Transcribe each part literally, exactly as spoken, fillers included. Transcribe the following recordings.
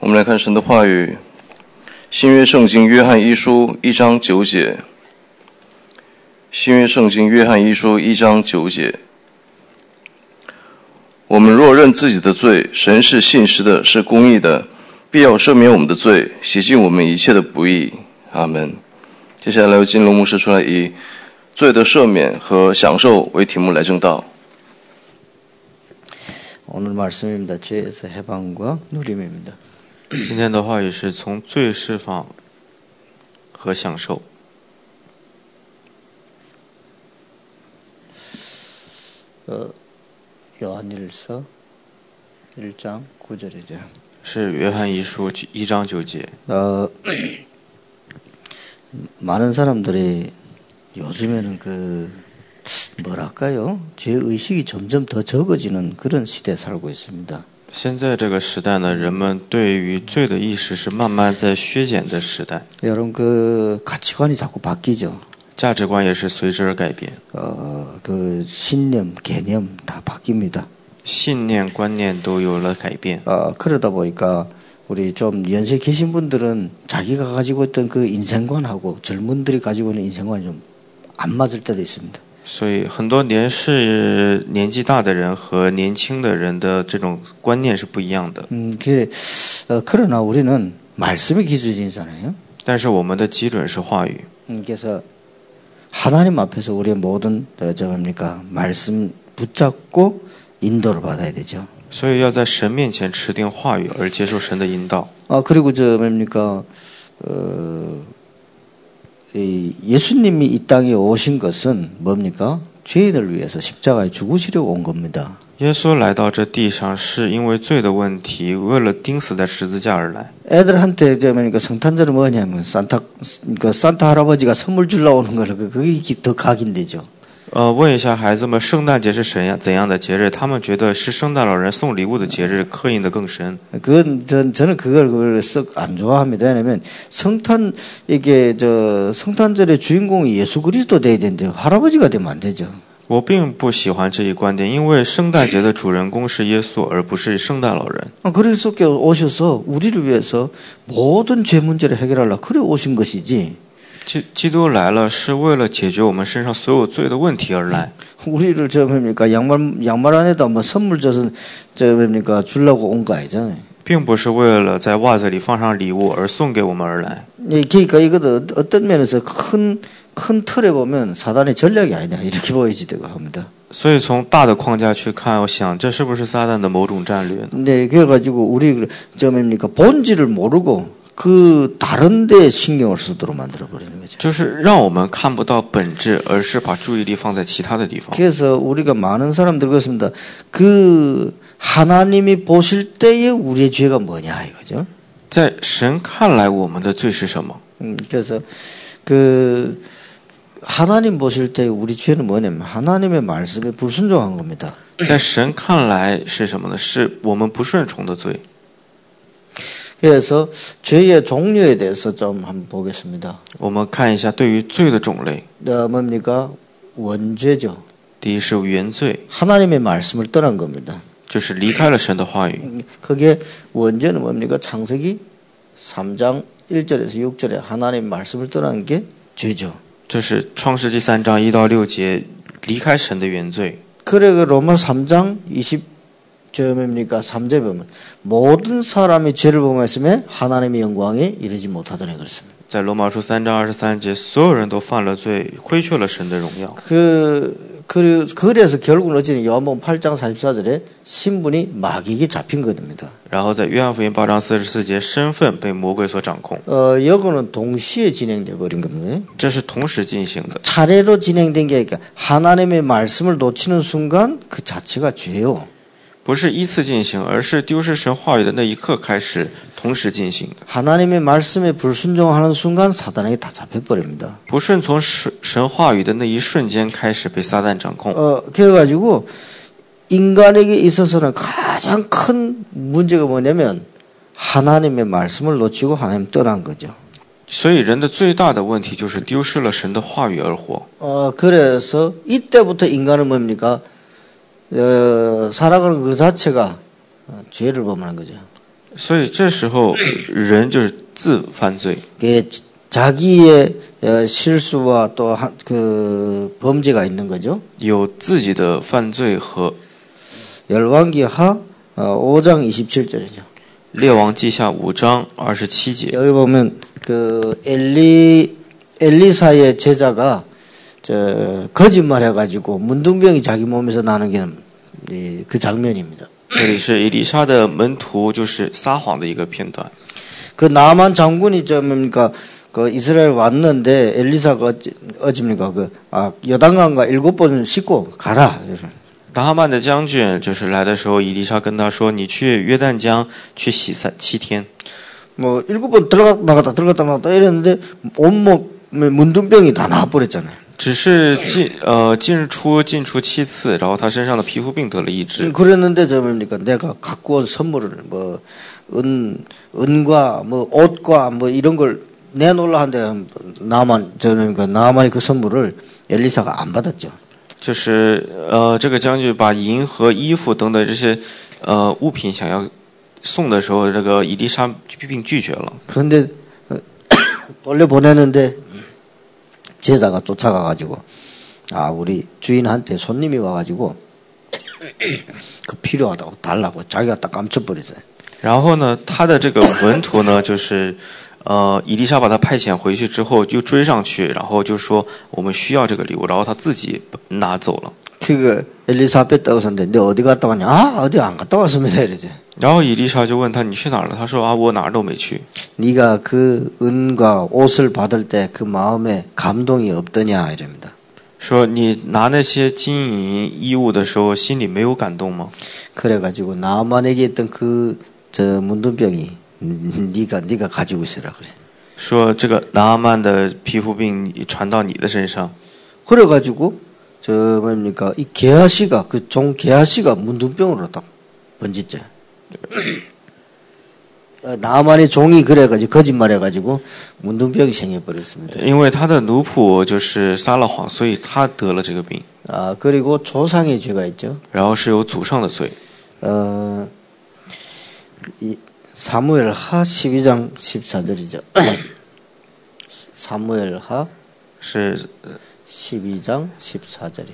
我们来看神的话语，新约圣经约翰一书一章九节。新约圣经约翰一书一章九节。我们若认自己的罪，神是信实的，是公义的，必要赦免我们的罪，洗净我们一切的不义。阿们。接下来由金龙牧师出来以罪的赦免和享受为题目来证道。 오늘 말씀입니다. 죄에서 해방과 누림입니다. 今天的话语是从罪释放和享受。 어, 요한일서 일 장 구 절이죠. 是约翰一书一章九节。 어, 많은 사람들이 요즘에는 그 뭐랄까요? 죄 의식이 점점 더 적어지는 그런 시대에 살고 있습니다. 现在这个时代呢，人们对于罪的意识是慢慢在削减的时代。 여러분 그 가치관이 자꾸 바뀌죠. 价值观也是随之而改变。 어, 그 신념, 개념 다 바뀝니다. 信念、观念都有了改变。 어, 그러다 보니까 우리 좀 연세 계신 분들은 자기가 가지고 있던 그 인생관하고 젊은들이 가지고 있는 인생관이 좀 안 맞을 때도 있습니다. 所以很多年是年纪大的人和年轻的人的这种观念是不一样的。 음, 그, 어, 그러나 우리는 말씀이 기준이잖아요. 但是我们的基准是话语。 음, 그래서 하나님 앞에서 우리의 모든 어, 저 뭡니까 말씀 붙잡고 인도를 받아야 되죠. 所以要在神面前持定话语，而接受神的引导。 아 그리고 저 뭡니까 어, 이 예수님이 이 땅에 오신 것은 뭡니까 죄인을 위해서 십자가에 죽으시려고 온 겁니다. 耶稣来到这地上是因为罪的问题，为了钉死在十字架而来。 애들한테 저 뭡니까 성탄절은 뭐냐면 산타 그 산타 할아버지가 선물 주려고 오는 거를 그게 더 각인되죠. 呃，问一下孩子们，圣诞节是怎样怎样的节日？他们觉得是圣诞老人送礼物的节日，刻印的更深。 그건 전 저는 그걸 그걸 썩 안 좋아합니다. 왜냐면 성탄 이게 저 성탄절의 주인공이 예수 그리스도 돼야 되는데 할아버지가 되면 안 되죠. 我并不喜欢这一观点，因为圣诞节的主人公是耶稣，而不是圣诞老人。 그리스도께 오셔서 우리를 위해서 모든 죄 문제를 해결하려고 그래 오신 것이지. 基基督来了，是为了解决我们身上所有罪的问题而来。 우리를 저 뭡니까 양말 양말 안에다 뭐 선물 줘서 저 뭡니까 주려고 온 거 아니잖아요. 并不是为了在袜子里放上礼物而送给我们而来。 그러니까 이것도 어떤 면에서 큰 큰 틀에 보면 사단의 전략이 아니냐 이렇게 보여지기도 합니다. 所以从大的框架去看，我想这是不是撒旦的某种战略呢？ 네, 그래가지고 우리 저 뭡니까 본질을 모르고 그 다른데 신경을 쓰도록 만들어 버리는 거죠. 就是让我们看不到本质，而是把注意力放在其他的地方。 그래서 우리가 많은 사람들 그렇습니다. 그 하나님이 보실 때에 우리의 죄가 뭐냐 이거죠. 在神看来，我们的罪是什么？ 음, 그래서 그 하나님 보실 때 우리 죄는 뭐냐면 하나님의 말씀에 불순종한 겁니다. 在神看来是什么呢？是我们不顺从的罪。 그래서 죄의 종류에 대해서 좀 한번 보겠습니다. 我们看一下对于罪的种类。 어, 뭡니까 원죄죠. 第一是原罪， 하나님의 말씀을 떠난 겁니다. 就是离开了神的话语。 그게 원죄는 뭡니까 창세기 삼 장 일 절에서 육 절에 하나님의 말씀을 떠난 게 죄죠. 这是创世纪三章一到六节离开神的原罪。 그래 그 로마 삼 장 이십 저 뭡니까 삼 절 보면 모든 사람이 죄를 범했음에 하나님의 영광에 이르지 못하더니 그렇습니다. 在罗马书三章二十三节，所有人都犯了罪，亏缺了神的荣耀。 그 그, 그래서 결국은 어찌든 요한복음 팔 장 사십사 절에 신분이 마귀에게 잡힌 겁니다. 然后在约翰福音八章四十四节，身份被魔鬼所掌控。 어, 이거는 동시에 진행되어 버린 겁니다. 这是同时进行的， 차례로 진행된 게 아니라 하나님의 말씀을 놓치는 순간 그 자체가 죄요. 不是依次进行，而是丢失神话语的那一刻开始同时进行的。 하나님의 말씀에 불순종하는 순간 사단에게 다 잡혀버립니다. 不顺从神神话语的那一瞬间开始被撒旦掌控。 어, 그래가지고 인간에게 있어서는 가장 큰 문제가 뭐냐면 하나님의 말씀을 놓치고 하나님 떠난 거죠. 所以人的最大的问题就是丢失了神的话语而活。 어, 그래서 이때부터 인간은 뭡니까? 어, 살아가는 그 자체가 죄를 범하는 거죠. 所以这时候人就是自犯罪。 자기의 실수와 또 그 범죄가 있는 거죠. 有自己的犯罪和 열왕기하 오 장 이십칠 절이죠. 列王记下五章二十七节. 여기 보면 그 엘리 엘리사의 제자가 저 거짓말해 가지고 문둥병이 자기 몸에서 나는 게 그 장면입니다. 这里是以利沙的门徒就是撒谎的一个片段. 그 나만 장군이 저 뭡니까 그 이스라엘 왔는데 엘리사가 어찌, 어찌입니까 그 아 여단강가 일곱 번 씻고 가라. 拿哈曼的将军就是来的时候，以利沙跟他说：“你去约旦江去洗三七天。” 뭐 일곱 번 들어갔다 나갔다 들어갔다 나갔다 이랬는데 온몸에 문둥병이 다 나와버렸잖아요. 只是进呃进出进出七次，然后他身上的皮肤病得了医治。 그랬는데 저 뭡니까 내가 갖고 온 선물을 뭐 은 은과 뭐 옷과 뭐 이런 걸 내놓으려 하는데 나만 저 뭡니까 나만이 그 선물을 엘리사가 안 받았죠. 就是呃这个将军把银和衣服等等这些呃物品想要送的时候，这个以利沙并拒绝了。 그런데 돌려 보내는데 제자가 쫓아가 가지고 아 우리 주인한테 손님이 와 가지고 그 필요하다고 달라고 자기가 딱 감춰버렸어요. 然后呢，他的这个门徒呢，就是呃，以利沙把他派遣回去之后，就追上去，然后就说我们需要这个礼物，然后他自己拿走了。 그 엘리사벳 어선데 너 어디 갔다 왔냐? 아 어디 안 갔다 왔습니다 이러지. 然后以利沙就问他你去哪儿了？他说啊我哪儿都没去。 네가 그 은과 옷을 받을 때 그 마음에 감동이 없더냐 이랍니다. 说你拿那些金银衣物的时候，心里没有感动吗？ 그래가지고 나만에게 있던 그 저 문둥병이 네가 네가 가지고 있으라 그랬어요. 说这个拿阿曼的皮肤病传到你的身上。 그래가지고 저 뭡니까 이 게하시가 그 종 게하시가 문둥병으로 딱 번졌죠. 나만의 종이 그래가지고 거짓말해가지고 문둥병이 생겨버렸습니다. 因为他的奴仆就是撒了谎，所以他得了这个病。 아 그리고 조상의 죄가 있죠. 然后是有祖上的罪。 어, 이 사무엘하 십이 장 십사 절이죠. 사무엘하 是 십이 장 십사 절이.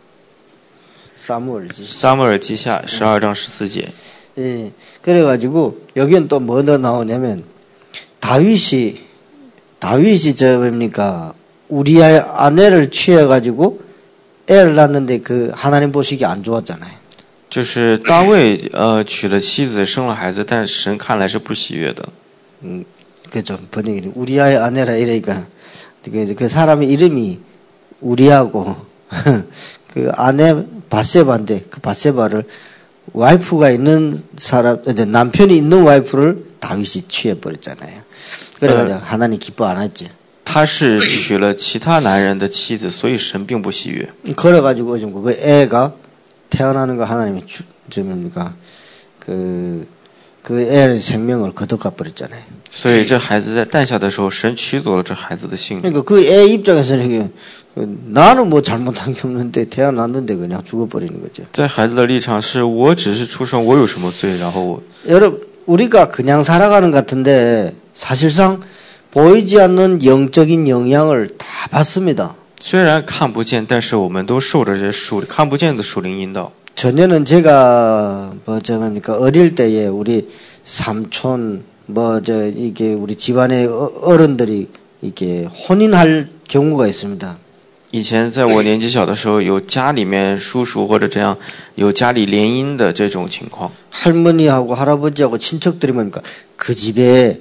사무엘 지. 撒母耳记下十二章十四节。 예. 그래가지고 여기는 또 뭐 더 나오냐면 다윗이 다윗이 저 뭡니까 우리의 아내를 취해가지고 애를 낳는데 그 하나님 보시기 안 좋았잖아요. 就是大卫呃娶了妻子生了孩子，但神看来是不喜悦的。 음, 그죠. 번역이 우리아의 아내라 이러니까 그, 그 사람의 이름이 우리하고 그 아내 바세바인데 그 바세바를 와이프가 있는 사람 이제 남편이 있는 와이프를 다윗이 취해 버렸잖아요. 그래가지고 하나님 기뻐 안 했지. 他是娶了其他男人的妻子，所以神并不喜悦。 그래가지고 좀 그 애가 태어나는 거 하나님이 주, 뭡니까 그, 그 애의 생명을 거둬가 버렸잖아요. 所以这孩子在诞下的时候，神取走了这孩子的性命。 그러니까 그 애 입장에서는 이게 그 나는 뭐 잘못한 게 없는데 태어났는데 그냥 죽어버리는 거죠. 在孩子的立场是我只是出生，我有什么罪？然后我 여러분 우리가 그냥 살아가는 것 같은데 사실상 보이지 않는 영적인 영향을 다 받습니다. 虽然看不见，但是我们都受着这属看不见的属灵引导。 전에는 제가 뭐저 뭡니까 어릴 때에 우리 삼촌 뭐 저 이게 우리 집안의 어른들이 이게 혼인할 경우가 있습니다. 以前在我年纪小的时候，有家里面叔叔或者这样有家里联姻的这种情况。 할머니하고 할아버지하고 친척들이 뭡니까 그 집에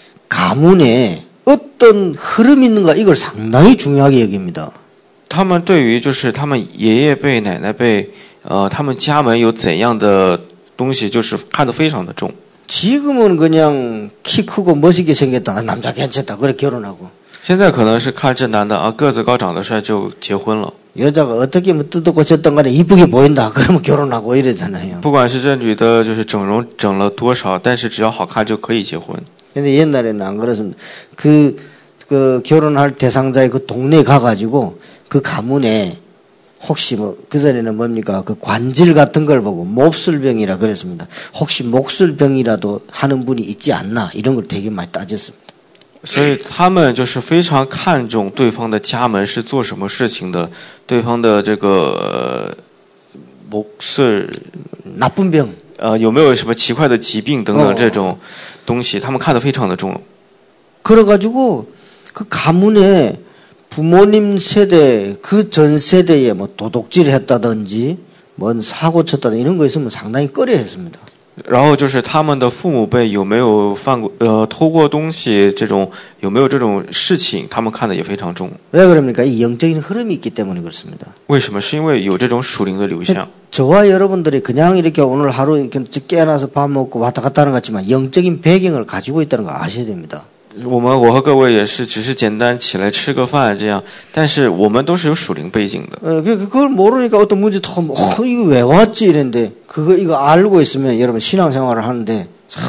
가문에 어떤 흐름이 있는가 이걸 상당히 중요하게 여깁니다. 他们对于就是他们爷爷辈、奶奶辈，呃，他们家门有怎样的东西，就是看得非常的重。 지금은 그냥 키 크고 멋있게 생겼다 남자 괜찮다 그래 결혼하고. 现在可能是看这男的啊个子高长得帅就结婚了。 여자가 어떻게 뭐 뜯었고 졌던 간에 이쁘게 보인다 그러면 결혼하고 이러잖아요. 不管是这女的就是整容整了多少，但是只要好看就可以结婚。 근데 옛날에는 안 그랬습니다. 그, 그 결혼할 대상자의 그 동네에 가가지고 그 가문에 혹시 뭐 그전에는 뭡니까 그 관절 같은 걸 보고 몹쓸병이라 그랬습니다. 혹시 목술병이라도 하는 분이 있지 않나 이런 걸 되게 많이 따졌습니다. 所以他们就是非常看重对方的家门是做什么事情的，对方的这个목술 나쁜 병， 呃有没有什么奇怪的疾病等等这种东西，他们看得非常的重。 그래가지고 그 가문에 부모님 세대 그 전 세대에 뭐 도둑질을 했다든지 뭔 사고 쳤다든지 이런 거 있으면 상당히 꺼려했습니다. 然后就是他们的父母辈有没有犯过呃偷过东西这种有没有这种事情，他们看的也非常重。 왜 그럽니까? 이 영적인 흐름이 있기 때문에 그렇습니다. 为什么？是因为有这种属灵的流向。 저와 여러분들이 그냥 이렇게 오늘 하루 이렇게 깨어나서 밥 먹고 왔다 갔다 하는 것 같지만 영적인 배경을 가지고 있다는 거 아셔야 됩니다. 我们我和各位也是只是简单起来吃个饭这样，但是我们都是有属灵背景的。 어, 그걸 모르니까 어떤 문제 더 어, 이거 왜 왔지 이랬는데 그거 이거 알고 있으면 여러분 신앙생활을 하는데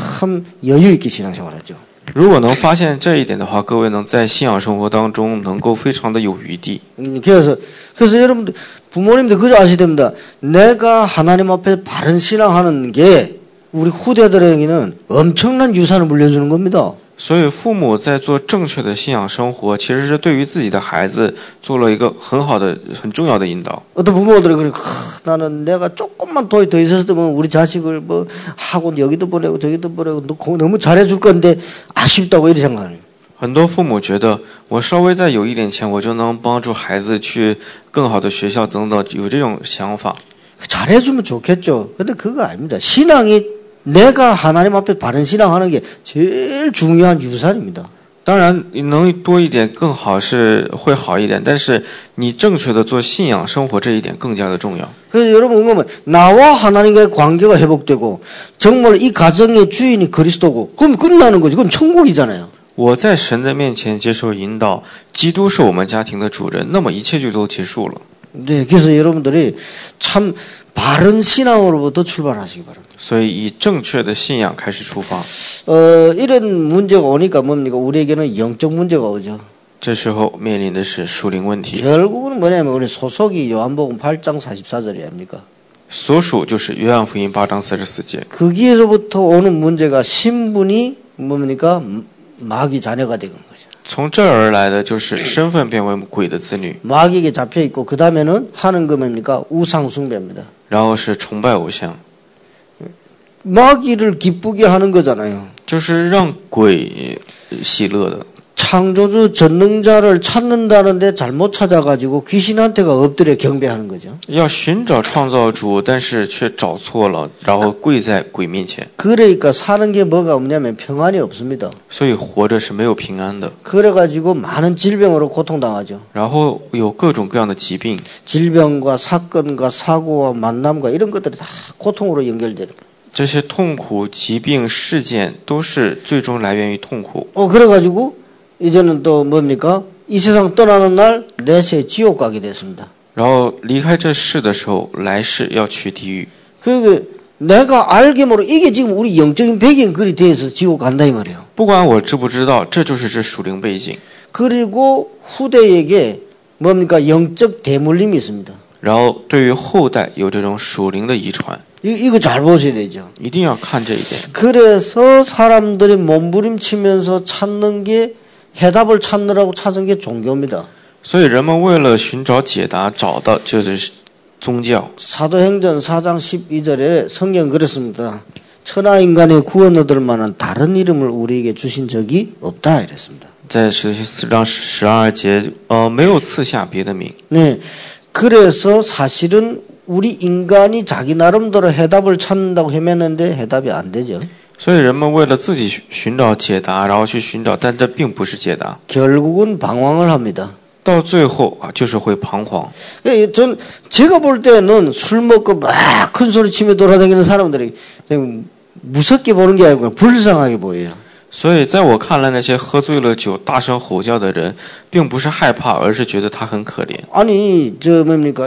참 여유 있게 신앙생활하죠. 如果能发现这一点的话，各位能在信仰生活当中能够非常的有余地。 그래서 그래서 여러분들 부모님들 그저 아셔야 됩니다. 내가 하나님 앞에 바른 신앙하는 게 우리 후대들에게는 엄청난 유산을 물려주는 겁니다. 所以父母在做正确的信仰生活，其实是对于自己的孩子做了一个很好的、很重要的引导。 어떤 부모들은 그래, 나는 내가 조금만 더, 더 있었으면 우리 자식을 뭐 학원 여기도 보내고 저기도 보내고 너무 잘해줄 건데 아쉽다고 이렇게 생각해요. 很多父母觉得我稍微再有一点钱，我就能帮助孩子去更好的学校等等，有这种想法。 잘해주면 좋겠죠. 근데 그거 아닙니다. 신앙이 내가 하나님 앞에 바른 신앙하는 게 제일 중요한 유산입니다. 当然能多一点更好是会好一点，但是你正确的做信仰生活这一点更加的重要。 그래서 여러분 그러면 나와 하나님과의 관계가 회복되고 정말 이 가정의 주인이 그리스도고 그럼 끝나는 거지. 그럼 천국이잖아요. 我在神的面前接受引导，基督是我们家庭的主人，那么一切就都结束了。 네, 그래서 여러분들이 참 바른 신앙으로부터 출발하시기 바랍니다. 所以以正确的信仰开始出发。 어, 이런 문제가 오니까 뭡니까? 우리에게는 영적 문제가 오죠. 这时候面临的是属灵问题， 결국은 뭐냐면 우리 소속이 요한복음 팔 장 사십사 절이 아닙니까? 所属就是约翰福音八章四十四节。 거기에서부터 오는 문제가 신분이 뭡니까? 마귀 자녀가 되는 거죠. 从这儿而来的就是身份变为鬼的子女， 마귀에게 잡혀 있고 그 다음에는 하는 거 뭡니까? 우상 숭배입니다. 然后是崇拜偶像， 마귀를 기쁘게 하는 거잖아요. 就是让鬼喜乐的。 창조주 전능자를 찾는다는데 잘못 찾아가지고 귀신한테가 엎드려 경배하는 거죠. 要寻找创造主，但是却找错了，然后跪在鬼面前。 그러니까 사는 게 뭐가 없냐면 평안이 없습니다. 所以活着是没有平安的， 그래가지고 많은 질병으로 고통당하죠. 然后有各种各样的疾病， 질병과 사건과 사고와 만남과 이런 것들이 다 고통으로 연결되는 거예요. 这些痛苦、疾病、事件都是最终来源于痛苦。 어, 그래가지고 이제는 또 뭡니까? 이 세상 떠나는 날 내세 지옥 가게 됐습니다. 然后离开这世的时候，来世要去地狱。 그 내가 알게 모르 이게 지금 우리 영적인 배경 그리 돼서 지옥 간다 이 말이에요. 不管我知不知道，这就是这属灵背景。 그리고 후대에게 뭡니까? 영적 대물림이 있습니다. 然后对于后代有这种属灵的遗传， 이, 이거 잘 보셔야 되죠. 一定要看这一点。 그래서 사람들이 몸부림치면서 찾는 게 해답을 찾느라고 찾은 게 종교입니다. 所以人们为了寻找解答，找到就是宗教。 사도행전 사 장 십이 절에 성경 그랬습니다. 천하 인간의 구원 얻을 만한 다른 이름을 우리에게 주신 적이 없다 이랬습니다. 在十四章十二节，呃，没有赐下别的名。 네, 그래서 사실은 우리 인간이 자기 나름대로 해답을 찾는다고 헤매는데 해답이 안 되죠. 所以人们为了自己寻找解答，然后去寻找，但这并不是解答。 결국은 방황을 합니다. 到最后啊，就是会彷徨。 전 제가 볼 때는 술 먹고 막 큰 소리 치며 돌아다니는 사람들이 무섭게 보는 게 아니고 불쌍하게 보여요. 所以在我看来，那些喝醉了酒大声吼叫的人，并不是害怕，而是觉得他很可怜。 아니 저 뭡니까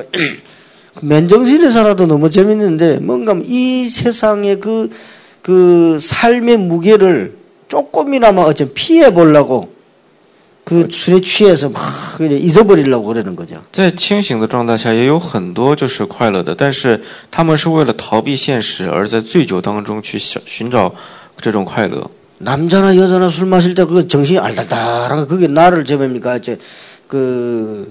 맨정신에 살아도 너무 재밌는데 뭔가 이 세상의 그, 그 삶의 무게를 조금이나마 어째 피해 보려고 그 술에 취해서 막 잊어버리려고 그러는 거죠. 在清醒的状态下也有很多就是快乐的，但是他们是为了逃避现实，而在醉酒当中去寻找这种快乐。 남자나 여자나 술 마실 때 그 정신이 알달달한 그게 나를 제뭡니까 이제 그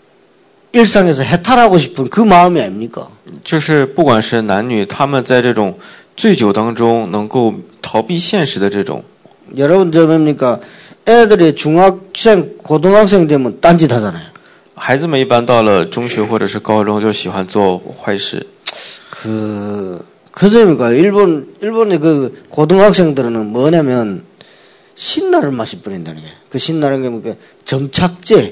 일상에서 해탈하고 싶은 그 마음이 아닙니까? 就是不管是男女，他们在这种醉酒当中能够逃避现实的这种。 여러분 저 뭡니까 애들이 중학생 고등학생 되면 딴짓 하잖아요. 孩子们一般到了中学或者是高中就喜欢做坏事。 그 그점이니까 일본 일본의 그 고등학생들은 뭐냐면 신나를 마시 버린다는 게. 그 신나는 게 뭐그 점착제.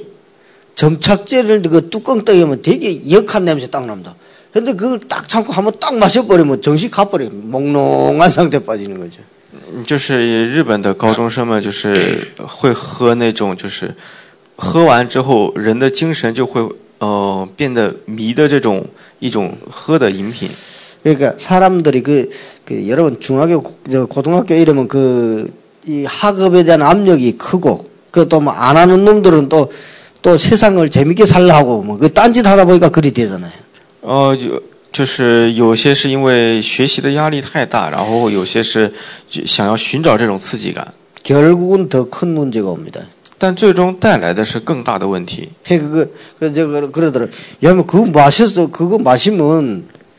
점착제를 그 뚜껑 떼면 되게 역한 냄새 딱 납니다. 근데 그걸 딱 참고 한번 딱 마셔버리면 정신 가버려. 몽롱한 상태 빠지는 거죠. 就是日本的高中生们就是会喝那种就是喝完之后人的精神就会呃变得迷的这种一种喝的饮品。 그러니까 사람들이 그, 그 여러분 중학교 고등학교 이러면 그 이 학업에 대한 압력이 크고 그 또 뭐 안 하는 놈들은 또 또 세상을 재밌게 살려고 뭐 그 딴짓 하다 보니까 그리 되잖아요. 어 就是有些是因为学习的压力太大，然后有些是想要寻找这种刺激感。 결국은 더 큰 문제가 옵니다. 但最终带来的是更大的问题。 그 그 저 그러더라. 야, 뭐 그거 마셔서 그거 마시면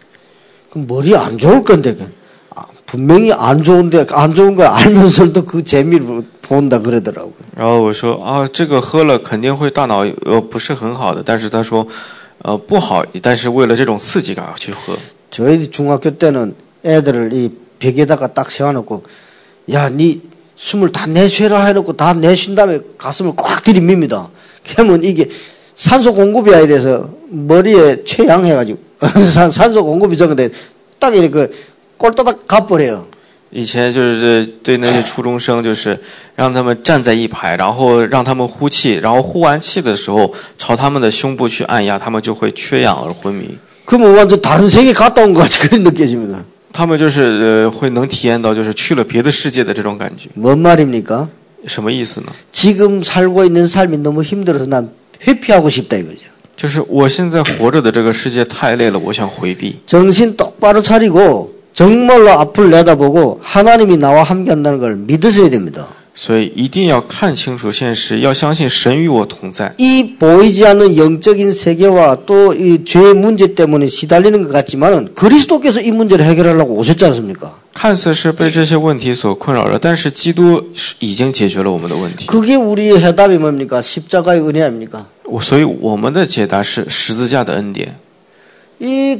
그 머리 안 좋을 건데 아, 분명히 안 좋은데 안 좋은 걸 알면서도 그 재미를 본다 그러더라고요. 然后我说啊，这个喝了肯定会大脑呃不是很好的，但是他说。 어, 不好，但是为了这种刺激感去喝。 저희 중학교 때는 애들을 이 벽에다가 딱 세워놓고, 야, 니 숨을 다 내쉬라 해놓고 다 내쉰 다음에 가슴을 꽉 들이밉니다. 그러면 이게 산소 공급이 해야 돼서 머리에 최양해가지고 산소 공급이 적은데 딱 이렇게 꼴따닥 가버려요. 以前就是对那些初中生，就是让他们站在一排，然后让他们呼气，然后呼完气的时候朝他们的胸部去按压，他们就会缺氧而昏迷。 그러면 완전 다른 세계 갔다 온 것 같이 그런 느껴집니다. 他们就是呃会能体验到就是去了别的世界的这种感觉。 뭔 말입니까? 什么意思呢？ 지금 살고 있는 삶이 너무 힘들어서 난 회피하고 싶다 이거죠. 就是我现在活着的这个世界太累了，我想回避。 정신 똑바로 차리고 정말로 앞을 내다보고 하나님이 나와 함께한다는 걸 믿으셔야 됩니다. 所以一定要看清楚现实，要相信神与我同在。 이 보이지 않는 영적인 세계와 또 이 죄의 문제 때문에 시달리는 것 같지만은 그리스도께서 이 문제를 해결하려고 오셨지 않습니까? 看似是被这些问题所困扰着，但是基督已经解决了我们的问题。 그게 우리의 해답이 뭡니까? 십자가의 은혜 아닙니까? 所以我们的解答是十字架的恩典。 이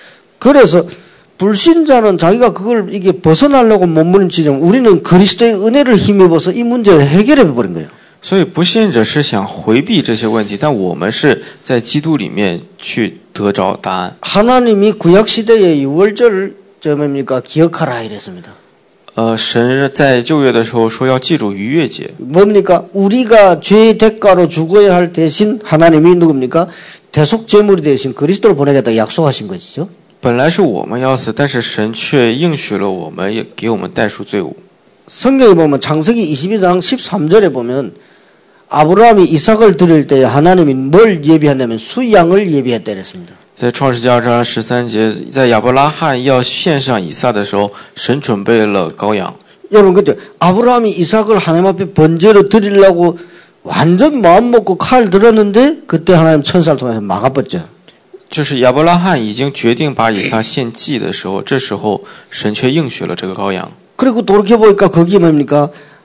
그래서 불신자는 자기가 그걸 이게 벗어나려고 몸부림치지만 우리는 그리스도의 은혜를 힘입어서 이 문제를 해결해 버린 거예요. 所以不信者是想回避这些问题，但我们是在基督里面去得着答案。 하나님이 구약 시대의 유월절을 저 뭡니까 기억하라 이랬습니다. 呃，神在旧约的时候说要记住逾越节， 뭡니까? 우리가 죄의 대가로 죽어야 할 대신 하나님이 누굽니까? 대속 제물이 대신 그리스도를 보내겠다 약속하신 것이죠. 本来是我们要死，但是神却应许了我们，也给我们代赎罪务。 성경에 보면 창세기 이십이 장 십삼 절에 보면 아브라함이 이삭을 드릴 때 하나님이 뭘 예비했냐면 수양을 예비했다 그랬습니다. 在创世纪二章十三节，在亚伯拉罕要献上以撒的时候，神准备了羔羊。 여러분 그때 아브라함이 이삭을 하나님 앞에 번제로 드리려고 완전 마음 먹고 칼 들었는데 그때 하나님 천사를 통해서 막아버렸죠. 就是亚伯拉罕已经决定把以撒献祭的时候，这时候神却应许了这个羔羊。 그리고 돌이켜보니까 거기 뭡니까?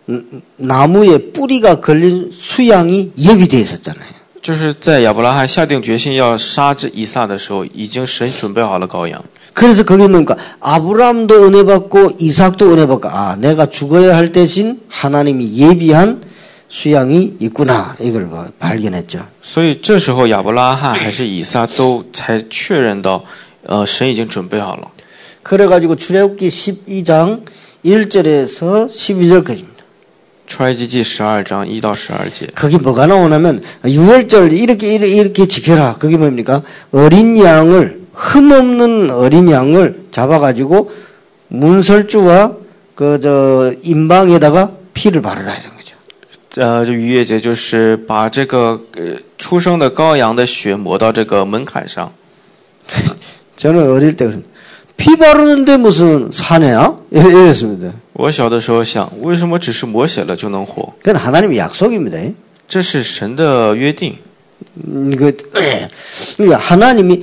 나무에 뿌리가 걸린 수양이 예비되어 있었잖아요. 就是在亚伯拉罕下定决心要杀这以撒的时候，已经神准备好了羔羊。 그래서 거기 뭡니까? 아브라함도 은혜 받고 이삭도 은혜 받고 아 내가 죽어야 할 대신 하나님이 예비한 수양이 있구나 이걸 발견했죠. 所以这时候亚伯拉罕还是以撒都才确认到，呃，神已经准备好了。 그래가지고 출애굽기 십이 장 일 절에서 십이 절까지입니다. 出埃及记十二章一到十二节。 거기 뭐가 나오냐면 유월절 이렇게 이렇게, 이렇게 지켜라. 그게 뭡니까? 어린 양을 흠없는 어린 양을 잡아가지고 문설주와 그 저 임방에다가 피를 바르라 이런 거죠. 呃，这逾越节就是把这个呃出生的羔羊的血抹到这个门槛上。 저는 어릴 때 피 바르는데 무슨 사내야? 이랬습니다. 我小的时候想，为什么只是抹血了就能活？ 그건 하나님의 약속입니다. 这是神的约定。 음, 그, 그러니까 하나님이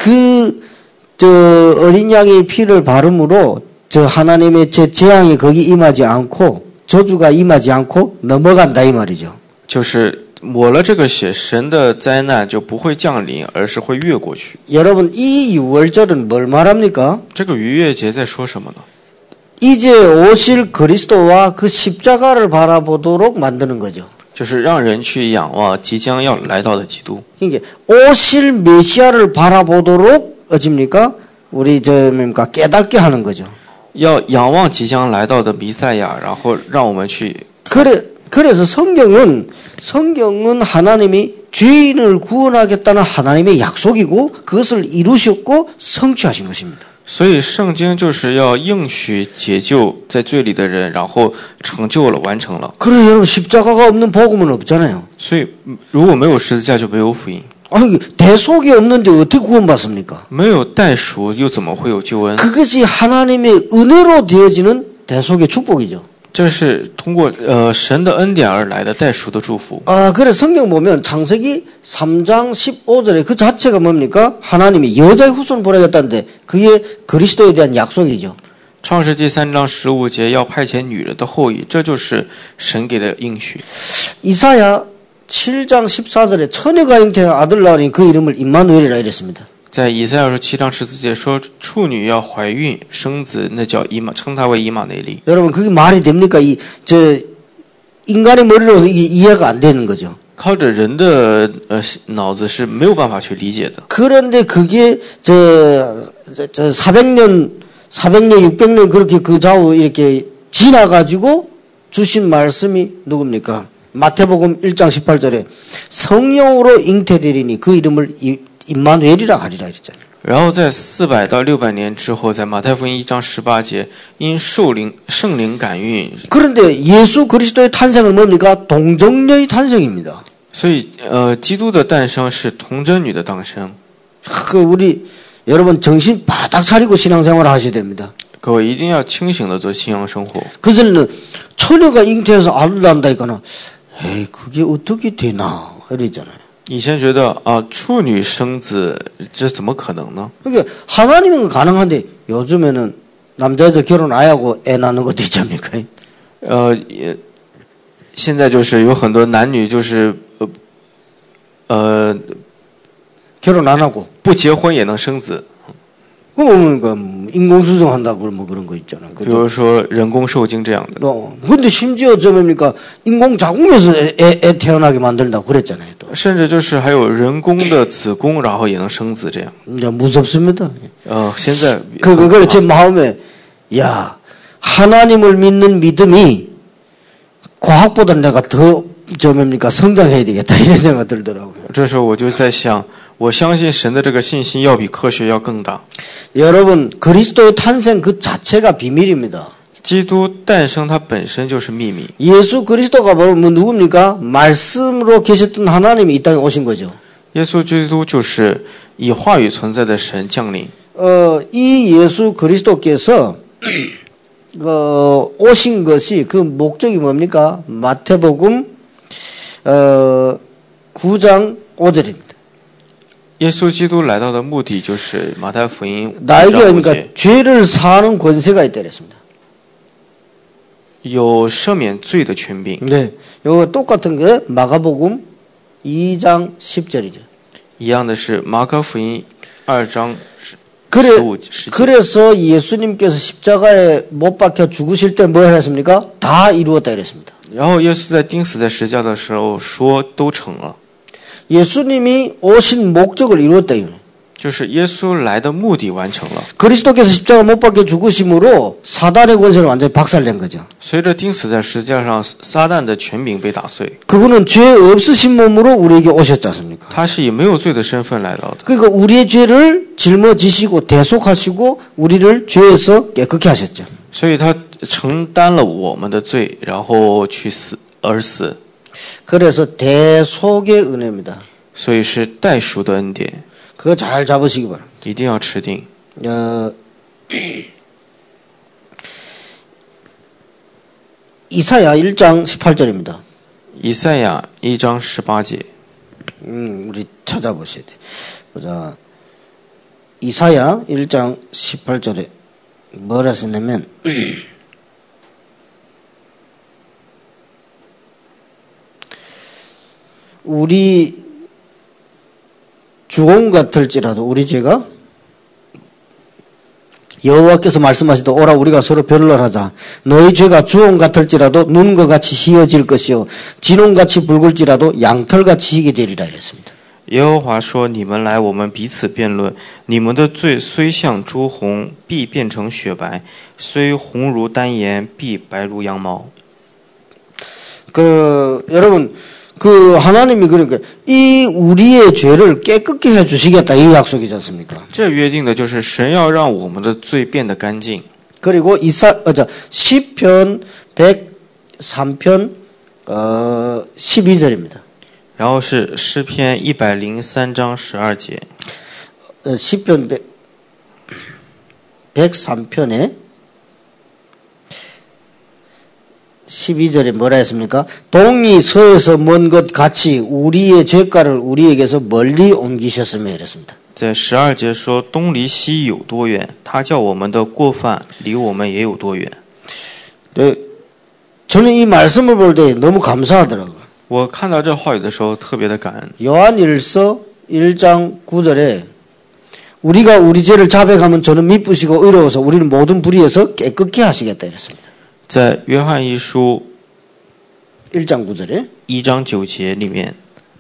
그 저 어린 양의 피를 바름으로 저 하나님의 제 재앙이 거기 임하지 않고 저주가 임하지 않고 넘어간다 이 말이죠. 就是抹了这个血，神的灾难就不会降临，而是会越过去。 여러분 이 유월절은 뭘 말합니까? 这个逾越节在说什么呢？ 이제 오실 그리스도와 그 십자가를 바라보도록 만드는 거죠. 就是让人去仰望即将要来到的基督。 이게 오실 메시아를 바라보도록 어집니까? 우리 저 뭡니까 깨닫게 하는 거죠. 要仰望即将来到的弥赛亚，然后让我们去。 그래 그래서 성경은 성경은 하나님이 죄인을 구원하겠다는 하나님의 약속이고 그것을 이루셨고 성취하신 것입니다. 所以圣经就是要应许解救在罪里的人，然后成就了，完成了。 그래 여러분 십자가가 없는 복음은 없잖아요. 所以如果没有十字架，就没有福音。 아니 대속이 없는데 어떻게 구원받습니까? 没有代赎，又怎么会有救恩？ 그것이 하나님의 은혜로 되어지는 대속의 축복이죠. 这是通过呃神的恩典而来的代赎的祝福。 아, 그래 성경 보면 창세기 삼 장 십오 절에 그 자체가 뭡니까? 하나님이 여자의 후손을 보내겠다는데 그게 그리스도에 대한 약속이죠. 创世纪三章十五节要派遣女人的后裔，这就是神给的应许。 이사야 칠 장 십사 절에 처녀가 잉태한 아들 낳으니 그 이름을 임마누엘이라 이랬습니다. 在以赛亚书七章十四节说，处女要怀孕生子，那叫以马，称他为以马内利。 여러분 그게 말이 됩니까? 이 저 인간의 머리로 이게 이해가 안 되는 거죠. 靠着人的呃脑子是没有办法去理解的。 그런데 그게 저, 저, 저 사백 년, 사백 년, 육백 년 그렇게 그 좌우 이렇게 지나가지고 주신 말씀이 누굽니까? 마태복음 일 장 십팔 절에 성령으로 잉태되리니 그 이름을 임마누엘이라 하리라 했잖아요. 然后在四百到六百年之后，在马太福音一章十八节，因受灵圣灵感孕。 그런데 예수 그리스도의 탄생은 뭡니까? 동정녀의 탄생입니다. 所以呃，基督的诞生是童贞女的诞生。 그 우리 여러분 정신 바닥 차리고 신앙생활을 하셔야 됩니다. 各位一定要清醒的做信仰生活。 그전에는 처녀가 잉태해서 아들 낳는다니까는 에이 그게 어떻게 되나 이러잖아요. 以前觉得啊，处女生子这怎么可能呢？ 그러니까 하나님은 가능한데 요즘에는 남자 여자 결혼 안 하고 애 낳는 것도 있지 않습니까? 呃，也现在就是有很多男女就是呃呃 결혼 안 하고 不结婚也能生子， 그러니까 인공수정한다고 뭐 그런 거 있잖아요. 比如说人工受精这样的。 어, 근데 심지어 저 뭡니까 인공자궁에서 애, 애, 애 태어나게 만든다고 그랬잖아요. 또. 甚至就是还有人工的子宫，然后也能生子这样。 이제 무섭습니다. 呃，现在 그, 그걸 제 마음에 야 하나님을 믿는 믿음이 과학보다 내가 더 저 뭡니까 성장해야 되겠다 이런 생각 들더라고요. 这时候我就在想，我相信神的这个信心要比科学要更大。 여러분 그리스도의 탄생 그 자체가 비밀입니다. 基督诞生它本身就是秘密。 예수 그리스도가 뭐 누굽니까? 말씀으로 계셨던 하나님이 이 땅에 오신 거죠. 耶稣基督就是以话语存在的神降临。 어, 이 예수 그리스도께서 어, 오신 것이 그 목적이 뭡니까? 마태복음 어, 구 장 오 절입니다. 耶稣基督来到的目的就是马太福音 나에게 五章五 그러니까 节 죄를 사하는 권세가 있다 그랬습니다. 有赦免罪的权柄。 네, 이거 똑같은 게 마가복음 이 장 십 절이죠. 一样的是马可福音二章十 그래, 十五十节。 그래서 예수님께서 십자가에 못 박혀 죽으실 때 뭘 했습니까? 다 이루었다 그랬습니다. 然后耶稣在钉死在十字架的时候说都成了， 예수님이 오신 목적을 이루었다. 就是耶稣来的目的完成了。 그리스도께서 십자가 못 박혀 죽으심으로 사단의 권세를 완전히 박살낸 거죠. 随着钉死在十字架上，撒旦的权柄被打碎。 그분은 죄 없으신 몸으로 우리에게 오셨지 않습니까? 他是以没有罪的身份来到的， 그러니까 우리의 죄를 짊어지시고 대속하시고 우리를 죄에서 깨끗게 하셨죠. 所以他承担了我们的罪，然后去死而死。 그래서 대속의 은혜입니다. 所以是代赎的恩典， 그거 잘 잡으시기 바랍니다. 一定要持定。 어, 이사야 일 장 십팔 절입니다. 以赛亚一章十八节， 음, 우리 찾아보셔야 돼. 보자. 이사야 일 장 십팔 절에 뭐라 썼냐면 우리 주공 같을지라도 우리 죄가 여호와께서 말씀하시되 오라 우리가 서로 변론하자. 너희 죄가 주홍 같을지라도 눈과 같이 희어질 것이요 진홍같이 붉을지라도 양털같이 희게 되리라 이랬습니다. 耶和华说：“你们来，我们彼此辩论。你们的罪虽像朱红，必变成雪白；虽红如丹颜，必白如羊毛。” 그 여러분 그 하나님이 그러니까 이 우리의 죄를 깨끗게 해 주시겠다 이 약속이지 않습니까? 这约定的就是神要让我们的罪变得干净。 그리고 이사 어저 시편 백삼 편 어 십이 절입니다. 然后是诗篇一百零三章十二节， 어, 시편 백삼 편에 십이 절에 뭐라 했습니까? 동이 서에서 먼 것 같이 우리의 죄가를 우리에게서 멀리 옮기셨으며 이랬습니다. 在十二节说：“东离西有多远？他叫我们的过犯离我们也有多远。” 네, 저는 이 말씀을 볼 때 너무 감사하더라고요. 我看到这话语的时候特别的感恩。 요한일서 일 장 구 절에 우리가 우리 죄를 자백하면 저는 미쁘시고 의로워서 우리는 모든 불의에서 깨끗게 하시겠다 이랬습니다. 在约翰一书 일 장 구 절에 一章九节里面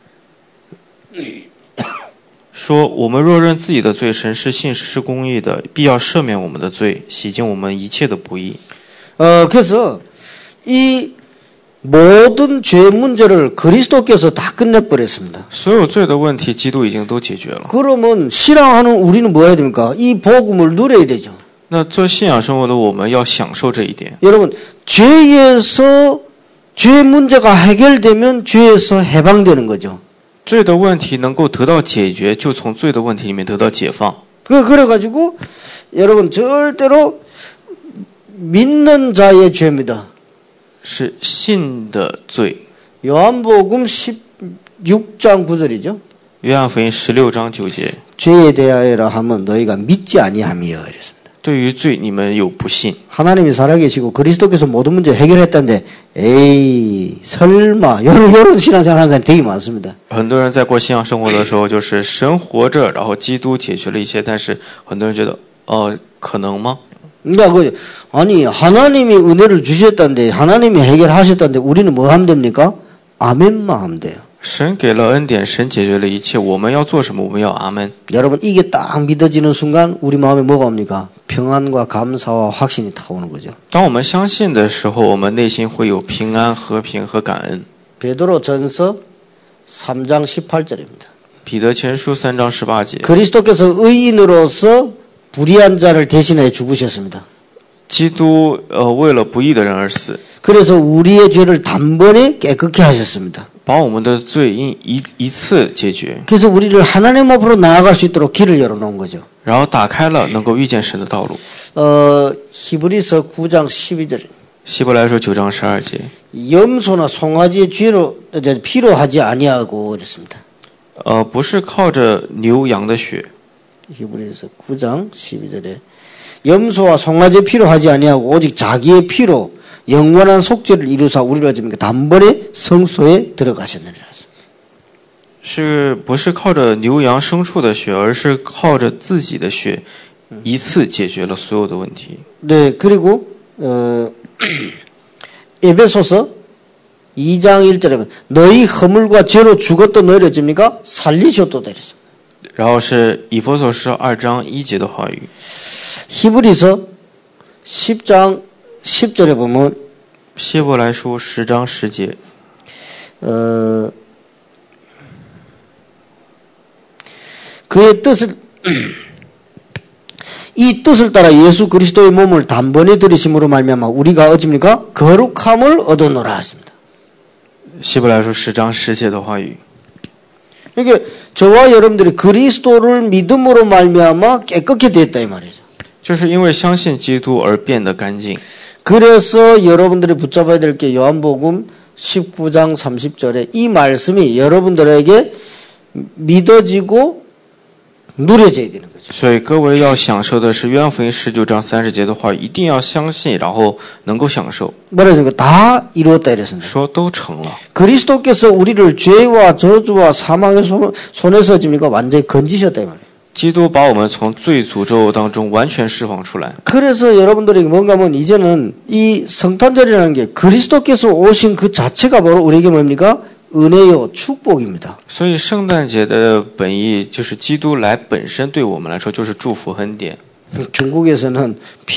说：“我们若认自己的罪，神是信实是公义的，必要赦免我们的罪，洗净我们一切的不义。” 어, 그래서 이 모든 죄 문제를 그리스도께서 다 끝내버렸습니다. 所有罪的问题，基督已经都解决了。 그러면 신앙하는 우리는 뭐 해야 됩니까? 이 복음을 누려야 되죠. 那做信仰生活的我们要享受这一点。 여러분, 죄에서 죄 문제가 해결되면 죄에서 해방되는 거죠. 罪的问题能够得到解决，就从罪的问题里面得到解放。 그 그래가지고 여러분 절대로 믿는 자의 죄입니다. 是信的罪。 요한복음 십육 장 구 절이죠. 约翰福音十六章九节， 죄에 대하여라 하면 너희가 믿지 아니함이여 이랬습니다. 对于罪你们有不信。 하나님이 살아계시고 그리스도께서 모든 문제 해결했다는데 에이 설마 이런 이런 신앙생활 하는 사람이 되게 많습니다. 很多人在过信仰生活的时候，就是神活着，然后基督解决了一切，但是很多人觉得，呃，可能吗？ 그러니까 그 아니 하나님이 은혜를 주셨다는데 하나님이 해결하셨다는데 우리는 뭐 하면 됩니까? 아멘만 하면 돼요. 神给了恩典，神解决了一切，我们要做什么？我们要阿门。 여러분 이게 딱 믿어지는 순간 우리 마음에 뭐가 옵니까? 평안과 감사와 확신이 다 오는 거죠. 当我们相信的时候，我们内心会有平安、和平和感恩。 베드로전서 삼 장 십팔 절입니다. 彼得前书三章十八节， 그리스도께서 의인으로서 불의한 자를 대신해 죽으셨습니다. 基督呃为了不义的人而死， 그래서 우리의 죄를 단번에 깨끗게 하셨습니다. 把我们的罪因一一次解决， 그래서 우리를 하나님 앞으로 나아갈 수 있도록 길을 열어놓은 거죠. 然后打开了能够遇见神的道路。 어, 히브리서 구 장 십이 절. 希伯来书九章十二节， 염소나 송아지의 쥐로 피로 하지 아니하고 그랬습니다. 呃，不是靠着牛羊的血， 히브리서 구 장 십이 절에 염소와 송아지의 피로 하지 아니하고 오직 자기의 피로 영원한 속죄를 이루사 우리를 어찌입니까? 단번에 성소에 들어가셨느니라. 是不是靠着牛羊牲畜的血，而是靠着自己的血，一次解决了所有的问题。 네, 그리고 어, 에베소서 이 장 일 절에 너희 허물과 죄로 죽었던 너희를 어찌입니까? 살리셨도다 이랬습니다. 然后是以弗所书二章一节的话语， 히브리서 십 장 십 절에 보면 希伯来书十章十节， 어, 그의 뜻을 이 뜻을 따라 예수 그리스도의 몸을 단번에 들이심으로 말미암아 우리가 어찌입니까? 거룩함을 얻어노라 했습니다. 希伯来书十章十节的话语。 이게 저와 여러분들이 그리스도를 믿음으로 말미암아 깨끗게 됐다 이 말이죠. 就是因为相信基督而变得干净。 그래서 여러분들이 붙잡아야 될 게 요한복음 십구 장 삼십 절에 이 말씀이 여러분들에게 믿어지고 누려져야 되는 거죠. 所以各位要享受的是约翰福音十九章三十节的话，一定要相信，然后能够享受。 뭐라서 다 이루었다 이랬습니다. 说都成了。 그리스도께서 우리를 죄와 저주와 사망의 손, 손에서 지금 완전히 건지셨다 이 말이에요. 基督把我们从罪诅咒当中完全释放出来。 그래서 여러분들에게 뭔가 하면 이제는 이 성탄절이라는 게 그리스도께서 오신 그 자체가 바로 우리에게 뭡니까? 은혜요 축복입니다. 所以圣诞节的本意就是基督来本身对我们来说就是祝福恩典。 중국에서는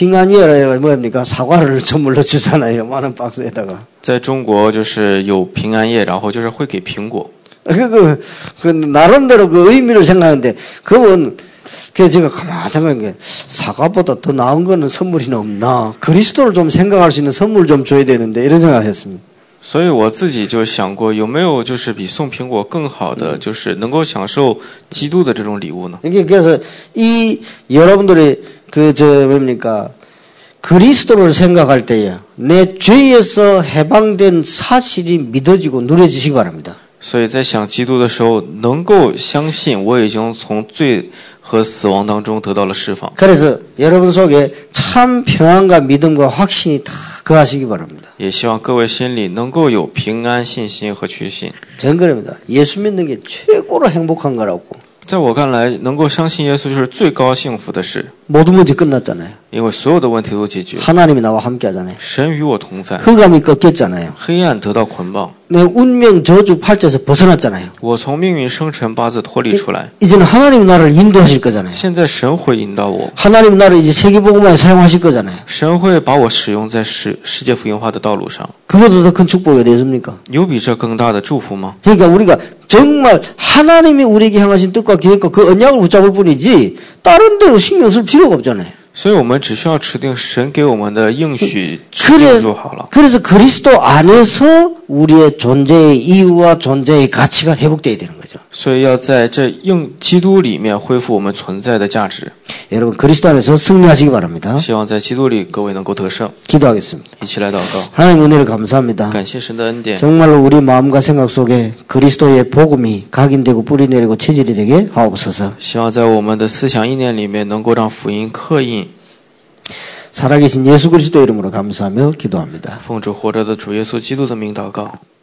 핑안이라 뭡니까? 사과를 선물로 주잖아요. 많은 박스에다가. 在中国就是有平安夜，然后就是会给苹果。 그, 그, 그 나름대로 그 의미를 생각하는데 그건 그 제가 가만히 생각한 게 사과보다 더 나은 거는 선물이 없나? 그리스도를 좀 생각할 수 있는 선물 좀 줘야 되는데 이런 생각을 했습니다. 所以我自己就想过，有没有就是比送苹果更好的，就是能够享受基督的这种礼物呢？ 이게 그래서 이 여러분들이 그 저 뭡니까 그리스도를 생각할 때에 내 죄에서 해방된 사실이 믿어지고 누려지시기 바랍니다. 所以在想基督的时候，能够相信我已经从罪和死亡当中得到了释放。 그래서 여러분 속에 참 평안과 믿음과 확신이 다 거하시기 바랍니다. 也希望各位心里能够有平安、信心和确信。 저는 그럽니다. 예수 믿는 게 최고로 행복한 거라고. 在我看来，能够相信耶稣就是最高幸福的事， 모든 문제 끝났잖아요. 因为所有的问题都解决， 하나님이 나와 함께 하잖아요. 神与我同在， 흑암이 꺾였잖아요. 黑暗得到捆绑， 내 운명 저주 팔자에서 벗어났잖아요. 我从命运生辰八字脱离出来。 이제는 하나님 나를 인도하실 거잖아요. 现在神会引导我， 하나님 나를 이제 세계복음화에 사용하실 거잖아요. 神会把我使用在世世界福音化的道路上。 그보다 더 큰 축복이 어디 있습니까? 有比这更大的祝福吗？ 그러니까 우리가 정말 하나님이 우리에게 향하신 뜻과 계획과 그 언약을 붙잡을 뿐이지 다른 데로 신경 쓸 필요가 없잖아요. 所以我们只需要持定神给我们的应许，持定就好了。 그래서 그리스도 안에서 우리의 존재의 이유와 존재의 가치가 회복돼야 되는 거죠. 所以要在这应基督里面恢复我们存在的价值。 여러분 그리스도 안에서 승리하시기 바랍니다. 希望在基督里各位能够得胜。 기도하겠습니다. 一起来祷告， 하나님 은혜를 감사합니다. 感谢神的恩典。 정말로 우리 마음과 생각 속에 그리스도의 복음이 각인되고 뿌리내리고 체질이 되게 하옵소서. 希望在我们的思想意念里面能够让福音刻印。 살아계신 예수 그리스도 이름으로 감사하며 기도합니다. 奉主活着的主耶稣基督的名祷告。